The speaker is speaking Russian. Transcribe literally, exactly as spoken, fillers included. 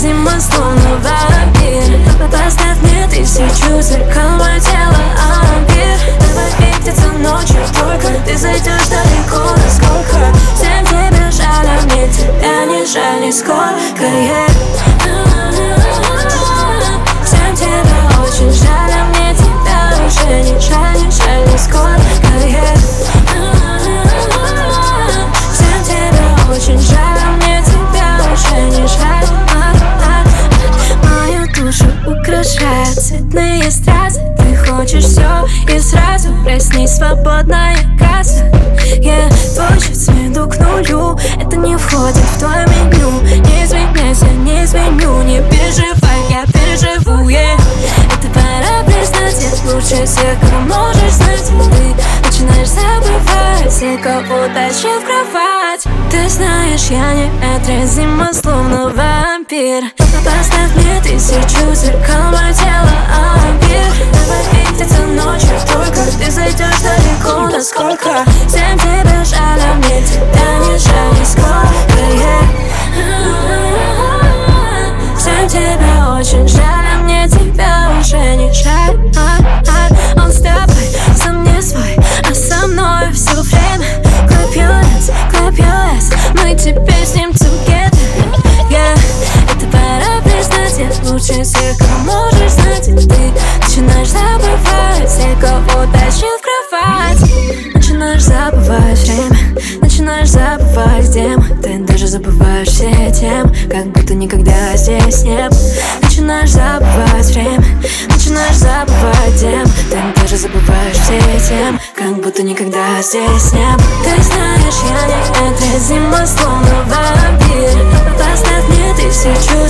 зима, словно вампир. Поставь мне тысячу зеркал, мое тело ампир. Давай видеться ночью, только ты зайдешь далеко. Насколько всем тебе жаль, а мне тебя не жаль нисколько, yeah. Всем тебя очень жаль, а мне тебя уже не жаль, не жаль нисколько, yeah. Всем тебя очень жаль, а мне тебя уже не жаль. Мою душу украшают цветные стразы. Ты хочешь все и сразу, проснись, свободная касса, yeah. Твой счет сведу к нулю, это не входит в твой меню. Не изменяйся, не изменю, не переживай, я переживу, yeah. Это пора признать, я лучше всех, кого можешь знать. Ты начинаешь забывать все, кого тащил в кровать. Ты знаешь, я не отразима, словно вампир. Поставь мне тысячу зеркал, мое тело ампир. Давай видеться ночью, только ты зайдешь далеко. Насколько всем тебе жаль, а мне тебя не жаль нисколько, yeah. Всем тебя очень жаль, а мне тебя уже не жаль. Он с тобой, сам не свой, а со мной все время. Clap your hands, clap your ass, мы теперь с ним together, yeah. Это пора признать, я лучше всех, кого можешь знать. Ты начинаешь забывать все, кого тащил в кровать. Начинаешь забывать время, начинаешь забывать, где мы. Ты даже забываешь все темы, как будто никогда здесь не был. Начинаешь забывать время, начинаешь забывать, где мы. Ты даже забываешь все темы, как будто никогда здесь не был. Ты знаешь, я не отразима, словно вампир. Поставь мне тысячу